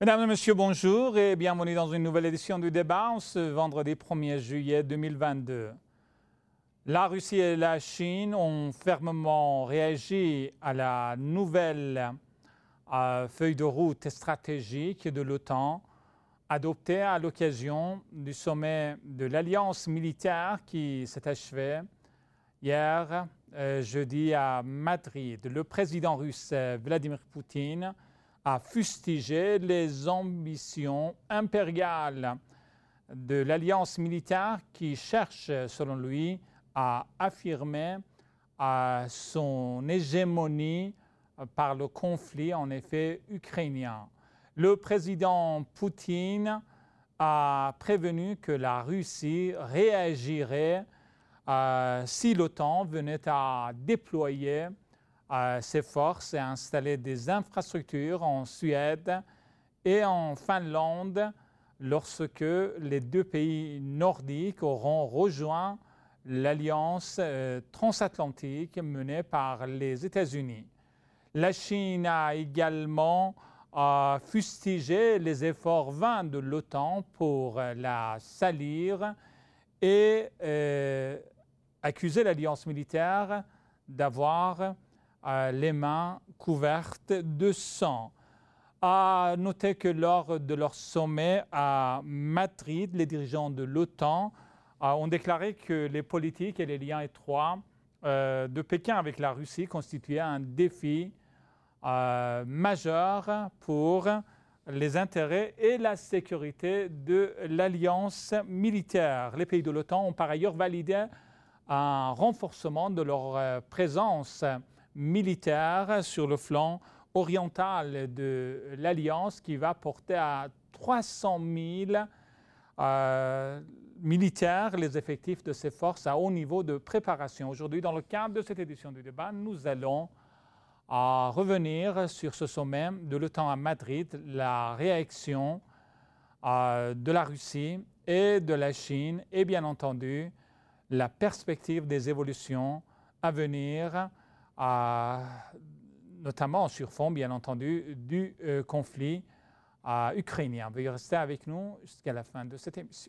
Mesdames et messieurs, bonjour et bienvenue dans une nouvelle édition du débat en ce vendredi 1er juillet 2022. La Russie et la Chine ont fermement réagi à la nouvelle feuille de route stratégique de l'OTAN adoptée à l'occasion du sommet de l'Alliance militaire qui s'est achevé hier, jeudi, à Madrid. Le président russe Vladimir Poutine a fustigé les ambitions impériales de l'alliance militaire qui cherche, selon lui, à affirmer son hégémonie par le conflit, en effet, ukrainien. Le président Poutine a prévenu que la Russie réagirait si l'OTAN venait à déployer ses forces et installer des infrastructures en Suède et en Finlande lorsque les deux pays nordiques auront rejoint l'alliance transatlantique menée par les États-Unis. La Chine a également fustigé les efforts vains de l'OTAN pour la salir et accusé l'alliance militaire d'avoir les mains couvertes de sang. À noter que lors de leur sommet à Madrid, les dirigeants de l'OTAN ont déclaré que les politiques et les liens étroits de Pékin avec la Russie constituaient un défi majeur pour les intérêts et la sécurité de l'alliance militaire. Les pays de l'OTAN ont par ailleurs validé un renforcement de leur présence militaire sur le flanc oriental de l'Alliance qui va porter à 300 000 militaires les effectifs de ces forces à haut niveau de préparation. Aujourd'hui, dans le cadre de cette édition du débat, nous allons revenir sur ce sommet de l'OTAN à Madrid, la réaction de la Russie et de la Chine et bien entendu la perspective des évolutions à venir, notamment sur fond, bien entendu, du conflit ukrainien. Veuillez rester avec nous jusqu'à la fin de cette émission.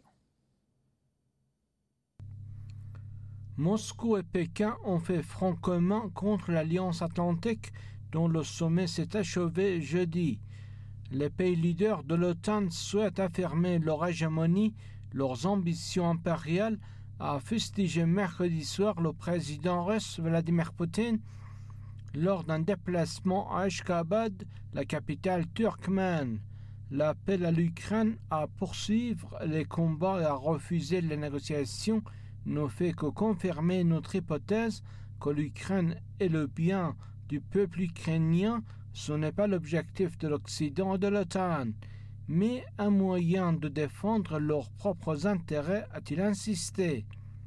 Moscou et Pékin ont fait front commun contre l'Alliance atlantique dont le sommet s'est achevé jeudi. Les pays leaders de l'OTAN souhaitent affirmer leur hégémonie, leurs ambitions impériales, a fustigé mercredi soir le président russe Vladimir Poutine lors d'un déplacement à Ashkhabad, la capitale turkmène. L'appel à l'Ukraine à poursuivre les combats et à refuser les négociations ne fait que confirmer notre hypothèse que l'Ukraine est le bien du peuple ukrainien. Ce n'est pas l'objectif de l'Occident et de l'OTAN, mais un moyen de défendre leurs propres intérêts, a-t-il insisté.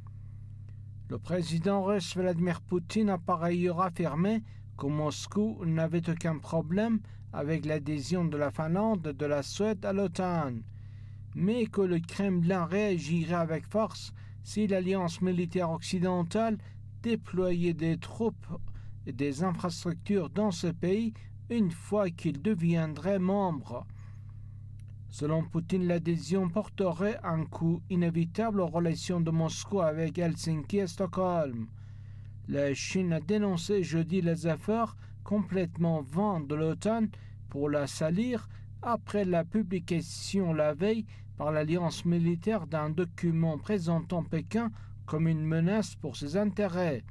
Le président russe Vladimir Poutine a par ailleurs affirmé que Moscou n'avait aucun problème avec l'adhésion de la Finlande et de la Suède à l'OTAN, mais que le Kremlin réagirait avec force si l'alliance militaire occidentale déployait des troupes et des infrastructures dans ce pays une fois qu'il deviendrait membre. Selon Poutine, l'adhésion porterait un coup inévitable aux relations de Moscou avec Helsinki et Stockholm. La Chine a dénoncé jeudi les efforts complètement vains de l'OTAN pour la salir après la publication la veille par l'alliance militaire d'un document présentant Pékin comme une menace pour ses intérêts.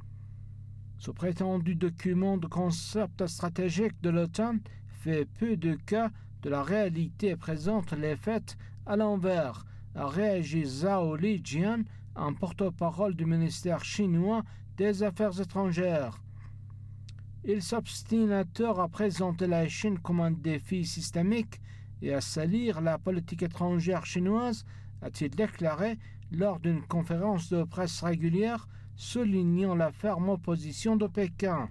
Ce prétendu document de concept stratégique de l'OTAN fait peu de cas de la réalité et présente les faits à l'envers, a réagi Zhao Lijian, un porte-parole du ministère chinois des Affaires étrangères. Il s'obstine à tort à présenter la Chine comme un défi systémique et à salir la politique étrangère chinoise, a-t-il déclaré lors d'une conférence de presse régulière, soulignant la ferme opposition de Pékin.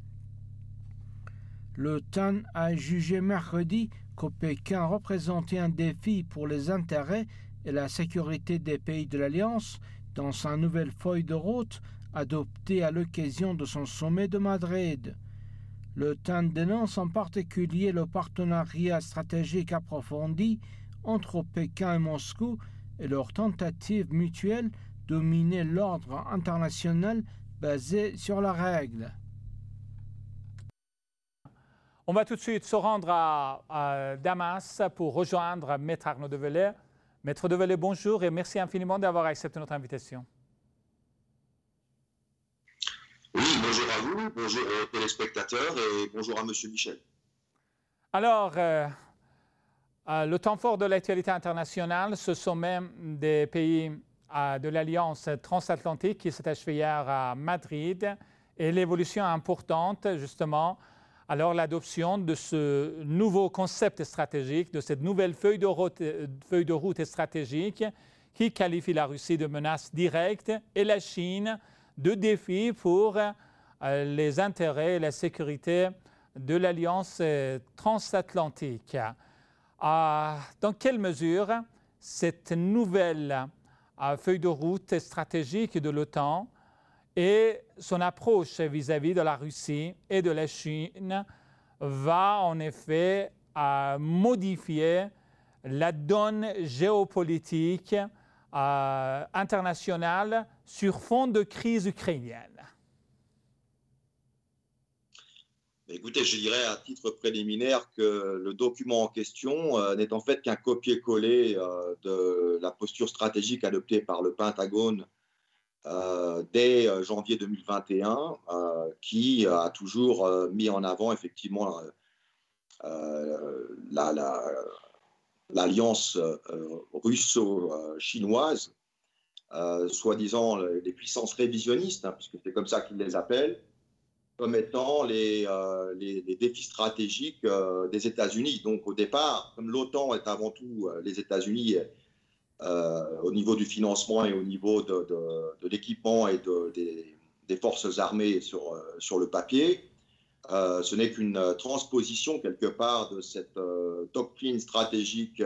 L'OTAN a jugé mercredi que Pékin représentait un défi pour les intérêts et la sécurité des pays de l'Alliance dans sa nouvelle feuille de route adoptée à l'occasion de son sommet de Madrid. L'OTAN dénonce en particulier le partenariat stratégique approfondi entre Pékin et Moscou et leur tentative mutuelle de miner l'ordre international basé sur la règle. On va tout de suite se rendre à Damas pour rejoindre Maître Arnaud Develay. Maître Develay, bonjour et merci infiniment d'avoir accepté notre invitation. Oui, bonjour à vous, bonjour aux téléspectateurs et bonjour à Monsieur Michel. Alors, le temps fort de l'actualité internationale, ce sommet des pays de l'Alliance transatlantique qui s'est achevé hier à Madrid et l'évolution importante, justement, alors l'adoption de ce nouveau concept stratégique, de cette nouvelle feuille de route stratégique qui qualifie la Russie de menace directe et la Chine de défi pour les intérêts et la sécurité de l'Alliance transatlantique. Dans quelle mesure cette nouvelle feuille de route stratégique de l'OTAN et son approche vis-à-vis de la Russie et de la Chine va en effet modifier la donne géopolitique internationale sur fond de crise ukrainienne? Écoutez, je dirais à titre préliminaire que le document en question n'est en fait qu'un copier-coller de la posture stratégique adoptée par le Pentagone dès janvier 2021, qui a toujours mis en avant effectivement l'alliance russo-chinoise, soi-disant les puissances révisionnistes, hein, puisque c'est comme ça qu'ils les appellent, comme étant les défis stratégiques des États-Unis. Donc au départ, comme l'OTAN est avant tout les États-Unis au niveau du financement et au niveau de l'équipement et des forces armées sur le papier, ce n'est qu'une transposition quelque part de cette doctrine stratégique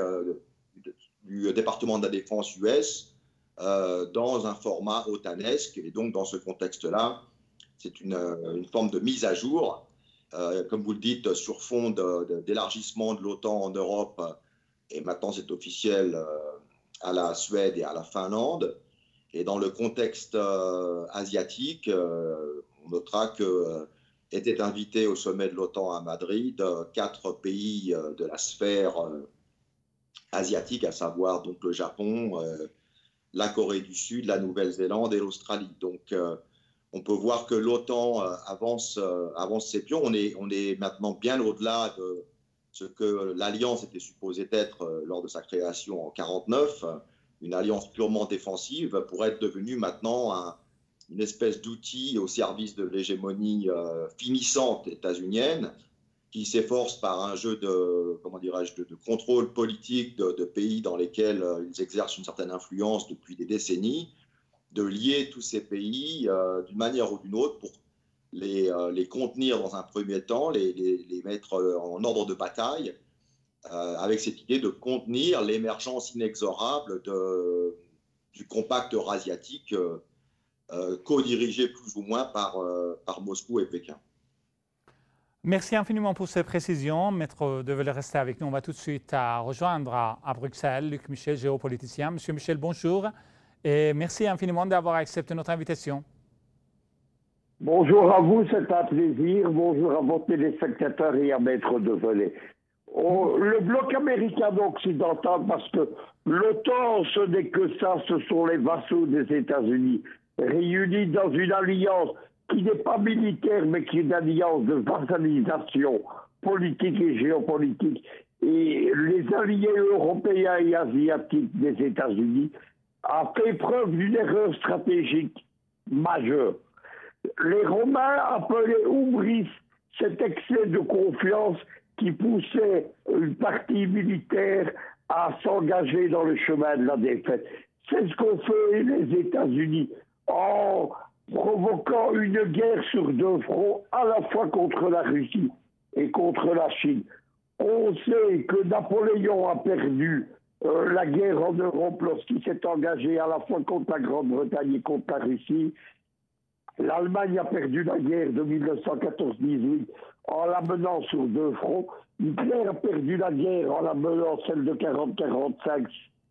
du département de la défense US dans un format otanesque. Et donc dans ce contexte-là, c'est une forme de mise à jour, comme vous le dites, sur fond d'élargissement de l'OTAN en Europe, et maintenant c'est officiel à la Suède et à la Finlande. Et dans le contexte asiatique, on notera que étaient invités au sommet de l'OTAN à Madrid 4 pays de la sphère asiatique, à savoir donc le Japon, la Corée du Sud, la Nouvelle-Zélande et l'Australie. Donc on peut voir que l'OTAN avance ses pions. On est maintenant bien au-delà de ce que l'Alliance était supposée être lors de sa création en 1949, une alliance purement défensive, pour être devenue maintenant une espèce d'outil au service de l'hégémonie finissante états-unienne, qui s'efforce par un jeu de contrôle politique de pays dans lesquels ils exercent une certaine influence depuis des décennies, de lier tous ces pays d'une manière ou d'une autre pour les contenir dans un premier temps, les mettre en ordre de bataille, avec cette idée de contenir l'émergence inexorable du compact eurasiatique co-dirigé plus ou moins par Moscou et Pékin. Merci infiniment pour ces précisions. Maître Develay, rester avec nous. On va tout de suite rejoindre à Bruxelles Luc Michel, géopoliticien. Monsieur Michel, bonjour. Et merci infiniment d'avoir accepté notre invitation. Bonjour à vous, c'est un plaisir. Bonjour à vos téléspectateurs et à Maître Develay. Le bloc américain occidental, parce que l'OTAN, ce n'est que ça, ce sont les vassaux des États-Unis, réunis dans une alliance qui n'est pas militaire, mais qui est une alliance de vassalisation politique et géopolitique. Et les alliés européens et asiatiques des États-Unis a fait preuve d'une erreur stratégique majeure. Les Romains appelaient hubris cet excès de confiance qui poussait une partie militaire à s'engager dans le chemin de la défaite. C'est ce qu'ont fait les États-Unis en provoquant une guerre sur 2 fronts, à la fois contre la Russie et contre la Chine. On sait que Napoléon a perdu la guerre en Europe lorsqu'il s'est engagé à la fois contre la Grande-Bretagne et contre la Russie. L'Allemagne a perdu la guerre de 1914-18 en la menant sur deux fronts. Hitler a perdu la guerre en la menant celle de 40-45.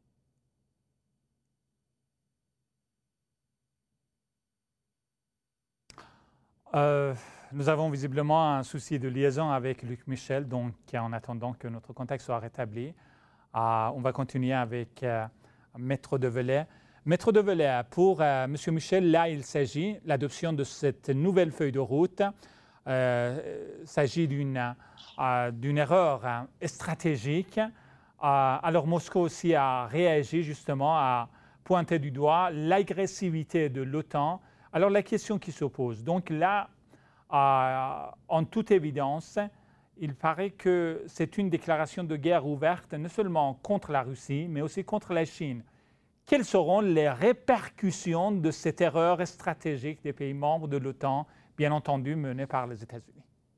Nous avons visiblement un souci de liaison avec Luc Michel, donc en attendant que notre contact soit rétabli, on va continuer avec Maître Develay. Maître Develay, pour M. Michel, là, il s'agit de l'adoption de cette nouvelle feuille de route. Il s'agit d'une erreur stratégique. Alors, Moscou aussi a réagi justement à pointer du doigt l'agressivité de l'OTAN. Alors, la question qui se pose, donc là, en toute évidence, il paraît que c'est une déclaration de guerre ouverte, non seulement contre la Russie, mais aussi contre la Chine. Quelles seront les répercussions de cette erreur stratégique des pays membres de l'OTAN, bien entendu menée par les États-Unis?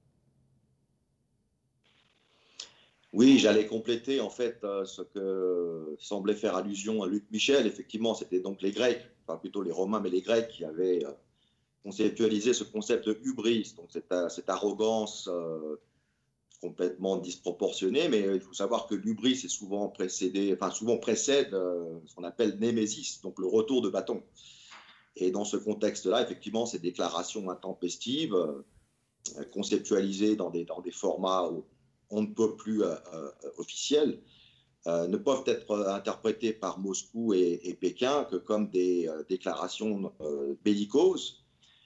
Oui, j'allais compléter en fait ce que semblait faire allusion à Luc Michel. Effectivement, c'était donc les Grecs, enfin plutôt les Romains, mais les Grecs qui avaient conceptualisé ce concept de hubris, donc cette arrogance complètement disproportionnée. Mais il faut savoir que l'hubris est souvent précède ce qu'on appelle némésis, donc le retour de bâton. Et dans ce contexte-là, effectivement, ces déclarations intempestives, conceptualisées dans des formats on ne peut plus officiels, ne peuvent être interprétés par Moscou et Pékin que comme des déclarations bellicoses.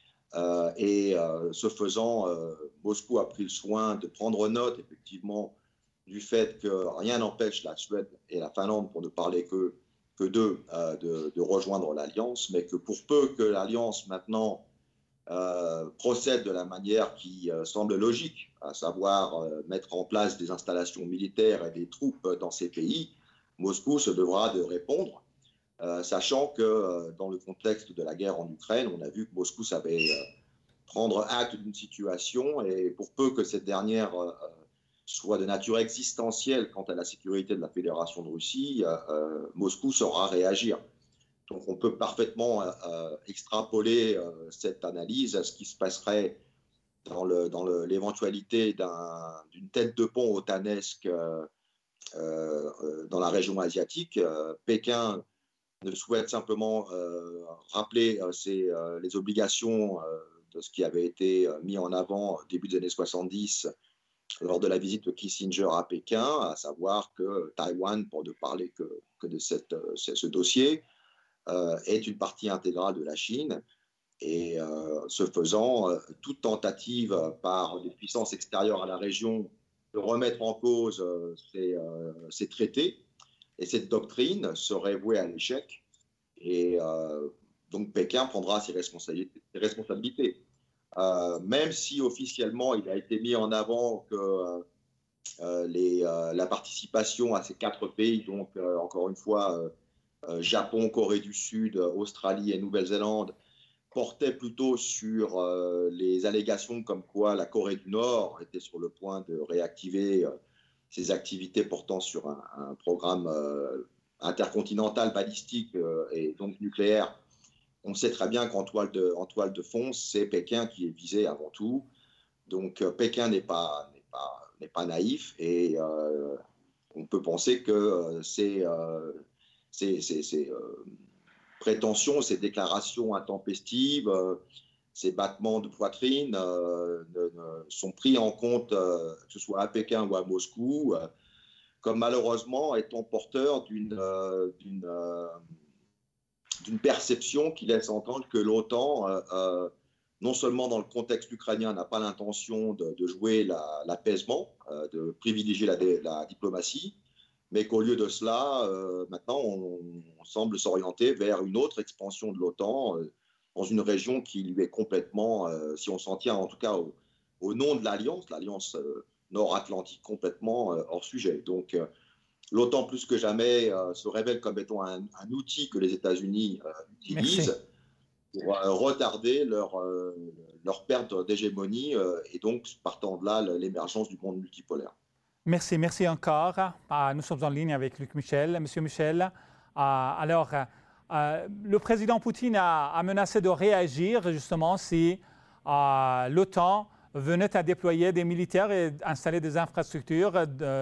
Ce faisant, Moscou a pris le soin de prendre note, effectivement, du fait que rien n'empêche la Suède et la Finlande, pour ne parler que d'eux, de rejoindre l'Alliance, mais que pour peu que l'Alliance, maintenant, procède de la manière qui semble logique, à savoir mettre en place des installations militaires et des troupes dans ces pays, Moscou se devra de répondre, sachant que dans le contexte de la guerre en Ukraine, on a vu que Moscou savait prendre acte d'une situation, et pour peu que cette dernière soit de nature existentielle quant à la sécurité de la Fédération de Russie, Moscou saura réagir. Donc on peut parfaitement extrapoler cette analyse à ce qui se passerait dans l'éventualité d'une tête de pont otanesque dans la région asiatique. Pékin ne souhaite simplement rappeler les obligations de ce qui avait été mis en avant au début des années 70 lors de la visite de Kissinger à Pékin, à savoir que Taïwan, pour ne parler que de ce dossier, est une partie intégrale de la Chine. Et ce faisant, toute tentative par des puissances extérieures à la région de remettre en cause ces traités et cette doctrine serait vouée à l'échec. Et donc Pékin prendra ses responsabilités. Même si officiellement il a été mis en avant que la participation à ces 4 pays, donc encore une fois Japon, Corée du Sud, Australie et Nouvelle-Zélande, portait plutôt sur les allégations comme quoi la Corée du Nord était sur le point de réactiver ses activités portant sur un programme intercontinental balistique et donc nucléaire. On sait très bien qu'en toile de fond, c'est Pékin qui est visé avant tout. Donc Pékin n'est pas naïf, et on peut penser que ces prétentions, ces déclarations intempestives, ces battements de poitrine sont pris en compte, que ce soit à Pékin ou à Moscou, comme malheureusement étant porteurs d'une perception qui laisse entendre que l'OTAN, non seulement dans le contexte ukrainien, n'a pas l'intention de jouer l'apaisement, de privilégier la diplomatie, mais qu'au lieu de cela, maintenant, on semble s'orienter vers une autre expansion de l'OTAN dans une région qui lui est complètement, si on s'en tient en tout cas au nom de l'Alliance nord-atlantique, complètement hors sujet. Donc, l'OTAN, plus que jamais, se révèle comme étant un outil que les États-Unis utilisent pour retarder leur perte d'hégémonie et donc, partant de là, l'émergence du monde multipolaire. Merci encore. Nous sommes en ligne avec Luc Michel. Monsieur Michel, alors, le président Poutine a menacé de réagir justement si l'OTAN venait à déployer des militaires et installer des infrastructures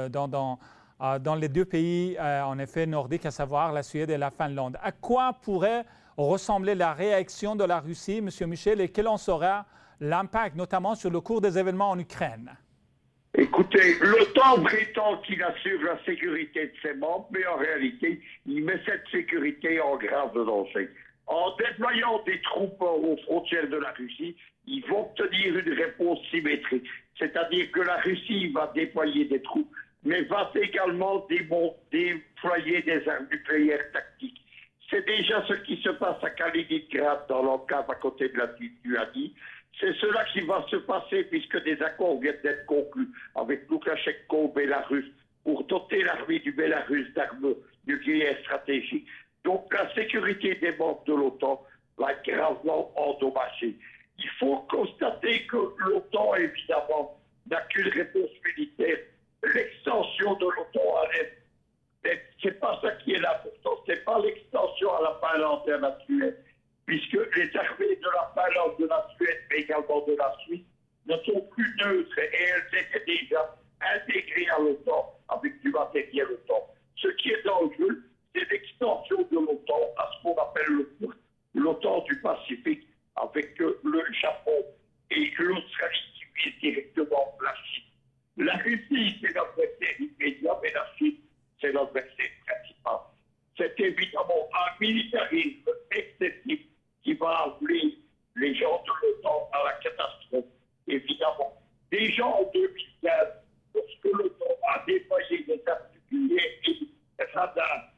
dans les deux pays, en effet, nordiques, à savoir la Suède et la Finlande. À quoi pourrait ressembler la réaction de la Russie, M. Michel, et quel en sera l'impact, notamment sur le cours des événements en Ukraine? Écoutez, l'OTAN prétend qu'il assure la sécurité de ses membres, mais en réalité, il met cette sécurité en grave danger. En déployant des troupes aux frontières de la Russie, ils vont obtenir une réponse symétrique. C'est-à-dire que la Russie va déployer des troupes, mais va également déployer des armes nucléaires tactiques. C'est déjà ce qui se passe à Kaliningrad, dans l'enclave à côté de la Lituanie. C'est cela qui va se passer puisque des accords viennent d'être conclus avec Loukachenko, Bélarus, pour doter l'armée du Bélarus d'armes nucléaires stratégiques. Donc la sécurité des membres de l'OTAN va être gravement endommagée. Il faut constater que l'OTAN, évidemment, n'a qu'une réponse militaire. L'extension de l'OTAN à l'Est, c'est pas ça qui est l'important, c'est pas l'extension à la Finlande et à la Suède, puisque les armées de la Finlande, de la Suède, mais également de la Suisse, ne sont plus neutres et elles étaient déjà intégrées à l'OTAN avec du matériel OTAN. Ce qui est en jeu, c'est l'extension de l'OTAN à ce qu'on appelle l'OTAN du Pacifique, avec le Japon et l'Australie qui visent directement la Chine. La Russie, c'est l'adversaire immédiat, mais la Chine, c'est l'adversaire principal. C'est évidemment un militarisme excessif qui va amener les gens de l'OTAN à la catastrophe. Évidemment, déjà en 2015, lorsque l'OTAN a déployé des armes nucléaires et des radars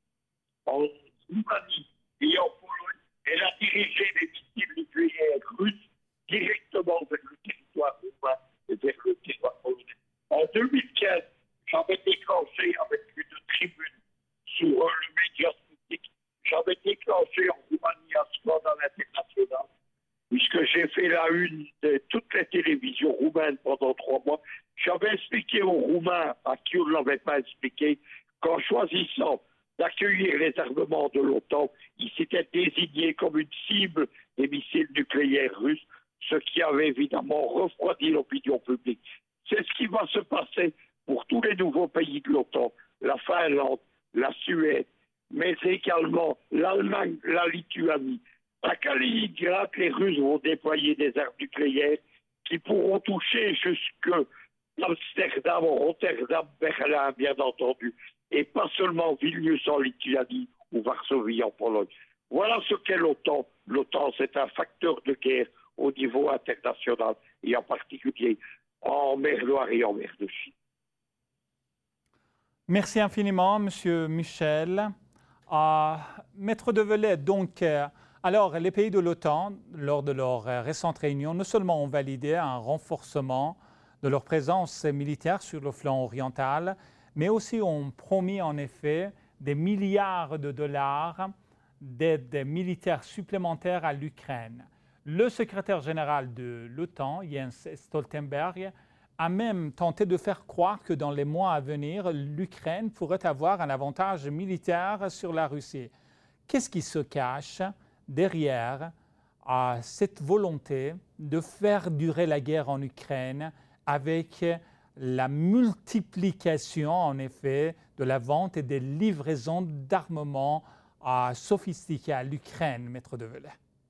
en Roumanie et en Pologne, elle a dirigé les missiles nucléaires russes directement vers le territoire roumain et vers le territoire polonais. En 2015, j'avais déclenché avec une tribune sur le média Sputnik, j'avais déclenché en Roumanie un scandale international, puisque j'ai fait la une de toutes les télévisions roumaines pendant 3 mois. J'avais expliqué aux Roumains, à qui on ne l'avait pas expliqué, qu'en choisissant d'accueillir les armements de l'OTAN, ils s'étaient désignés comme une cible des missiles nucléaires russes, ce qui avait évidemment refroidi l'opinion publique. C'est ce qui va se passer pour tous les nouveaux pays de l'OTAN, la Finlande, la Suède, mais également l'Allemagne, la Lituanie. À Kaliningrad, les Russes vont déployer des armes nucléaires qui pourront toucher jusque Amsterdam, Rotterdam, Berlin, bien entendu, et pas seulement Vilnius en Lituanie ou Varsovie en Pologne. Voilà ce qu'est l'OTAN. L'OTAN, c'est un facteur de guerre au niveau international et en particulier en mer Noire et en mer de Chine. Merci infiniment, Monsieur Michel. Maître Develay, donc, alors les pays de l'OTAN, lors de leur récente réunion, non seulement ont validé un renforcement de leur présence militaire sur le flanc oriental, mais aussi ont promis en effet des milliards de dollars d'aide militaire supplémentaire à l'Ukraine. Le secrétaire général de l'OTAN, Jens Stoltenberg, a même tenté de faire croire que dans les mois à venir, l'Ukraine pourrait avoir un avantage militaire sur la Russie. Qu'est-ce qui se cache derrière cette volonté de faire durer la guerre en Ukraine avec la multiplication, en effet, de la vente et des livraisons d'armements sophistiqués à l'Ukraine, Maître Develay?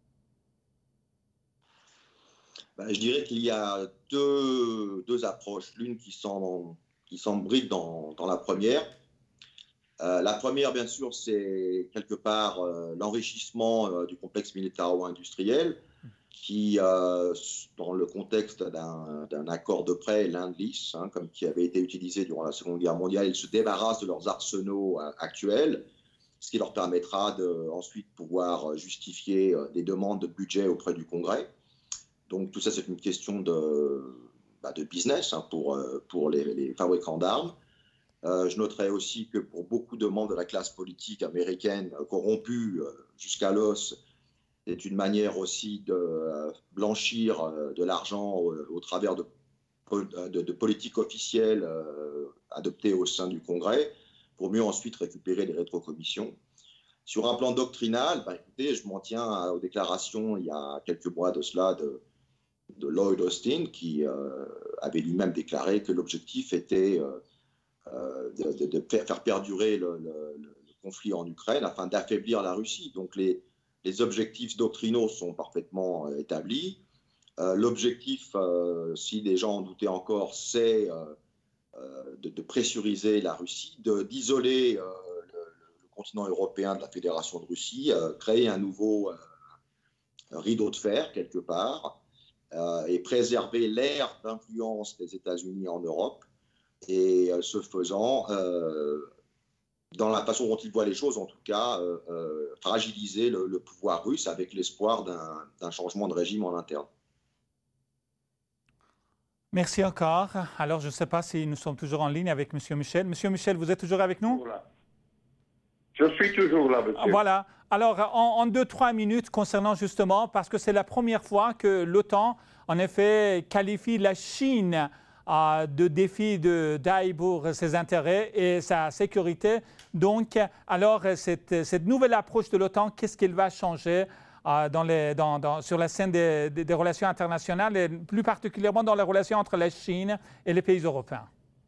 Je dirais qu'il y a deux approches. L'une qui s'embrique dans la première. La première, bien sûr, c'est quelque part l'enrichissement du complexe militaro-industriel qui, dans le contexte d'un accord de prêt, l'End-Lease, comme qui avait été utilisé durant la Seconde Guerre mondiale, ils se débarrassent de leurs arsenaux actuels, ce qui leur permettra ensuite pouvoir justifier des demandes de budget auprès du Congrès. Donc tout ça, c'est une question de business pour les fabricants d'armes. Je noterai aussi que pour beaucoup de membres de la classe politique américaine corrompue jusqu'à l'os, c'est une manière aussi de blanchir de l'argent au travers de politiques officielles adoptées au sein du Congrès, pour mieux ensuite récupérer les rétrocommissions. Sur un plan doctrinal, écoutez, je m'en tiens aux déclarations il y a quelques mois de cela Lloyd Austin, qui avait lui-même déclaré que l'objectif était de faire perdurer le conflit en Ukraine afin d'affaiblir la Russie. Donc les objectifs doctrinaux sont parfaitement établis. L'objectif, si des gens en doutaient encore, c'est de pressuriser la Russie, d'isoler le continent européen de la Fédération de Russie, créer un nouveau rideau de fer quelque part, et préserver l'aire d'influence des États-Unis en Europe. Et ce faisant, dans la façon dont ils voient les choses, en tout cas, fragiliser le pouvoir russe avec l'espoir d'un changement de régime en interne. Merci encore. Alors, je ne sais pas si nous sommes toujours en ligne avec M. Michel. Monsieur Michel, vous êtes toujours avec nous? Je suis toujours là, monsieur. Voilà. Alors, en 2-3 minutes concernant justement, parce que c'est la première fois que l'OTAN, en effet, qualifie la Chine de défi d'ail pour ses intérêts et sa sécurité. Donc, alors, cette nouvelle approche de l'OTAN, qu'est-ce qu'elle va changer sur la scène des relations internationales, et plus particulièrement dans les relations entre la Chine et les pays européens?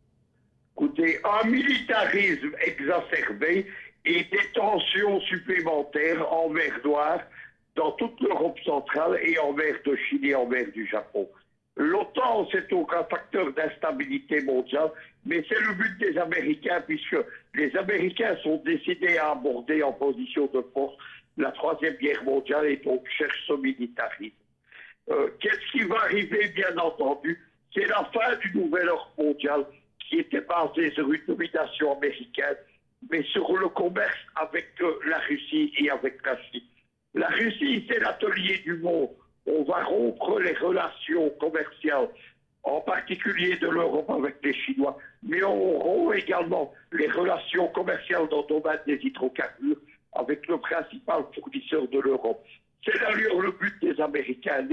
Écoutez, un militarisme exacerbé et des tensions supplémentaires en mer Noire dans toute l'Europe centrale et en mer de Chine et en mer du Japon. L'OTAN, c'est donc un facteur d'instabilité mondiale, mais c'est le but des Américains, puisque les Américains sont décidés à aborder en position de force la Troisième Guerre mondiale et donc cherchent ce militarisme. Qu'est-ce qui va arriver, bien entendu? C'est la fin du nouvel ordre mondial qui était basé sur une domination américaine, mais sur le commerce avec la Russie et avec la Chine. La Russie, c'est l'atelier du monde. On va rompre les relations commerciales, en particulier de l'Europe avec les Chinois, mais on rompt également les relations commerciales dans le domaine des hydrocarbures avec le principal fournisseur de l'Europe. C'est d'ailleurs le but des Américains.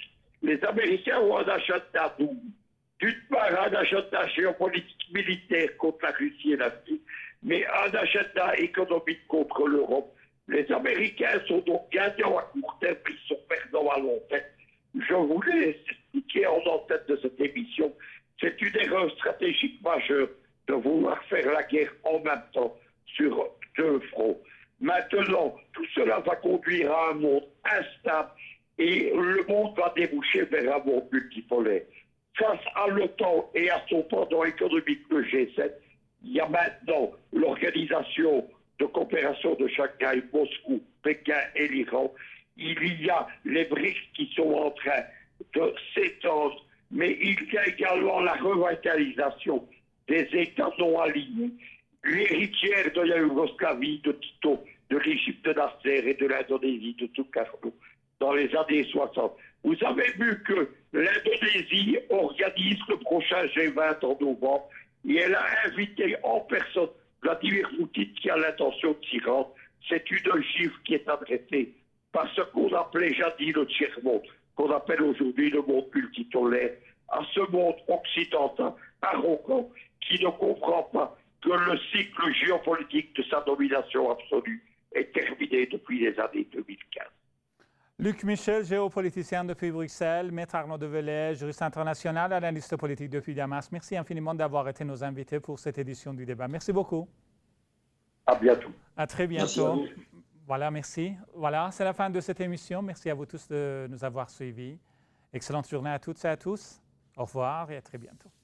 Les Américains ont un agenda double. D'une part, un agenda géopolitique militaire contre la Russie et la Chine, mais un agenda économique contre l'Europe. Les Américains sont donc gagnants à court terme, ils sont perdants à long terme. Je voulais expliquer en tête de cette émission, c'est une erreur stratégique majeure de vouloir faire la guerre en même temps sur deux fronts. Maintenant, tout cela va conduire à un monde instable et le monde va déboucher vers un monde multipolaire. Face à l'OTAN et à son pendant économique, le G7, il y a maintenant l'organisation de coopération de Shanghai, Moscou, Pékin et l'Iran. Il y a les BRICS qui sont en train de s'étendre, mais il y a également la revitalisation des États non alignés, l'héritière de la Yougoslavie, de Tito, de l'Égypte de Nasser et de l'Indonésie de Sukarno dans les années 60. Vous avez vu que l'Indonésie organise le prochain G20 en novembre et elle a invité en personne Vladimir Poutine qui a l'intention de s'y rendre. C'est une gifle qui est adressée par ce qu'on appelait jadis le tiers-monde, qu'on appelle aujourd'hui le monde multipolaire, à ce monde occidental arrogant qui ne comprend pas que le cycle géopolitique de sa domination absolue est terminé depuis les années 2015. Luc Michel, géopoliticien depuis Bruxelles, Maître Arnaud Develay, juriste international, analyste politique depuis Damas. Merci infiniment d'avoir été nos invités pour cette édition du débat. Merci beaucoup. À bientôt. À très bientôt. Voilà, merci. Voilà, c'est la fin de cette émission. Merci à vous tous de nous avoir suivis. Excellente journée à toutes et à tous. Au revoir et à très bientôt.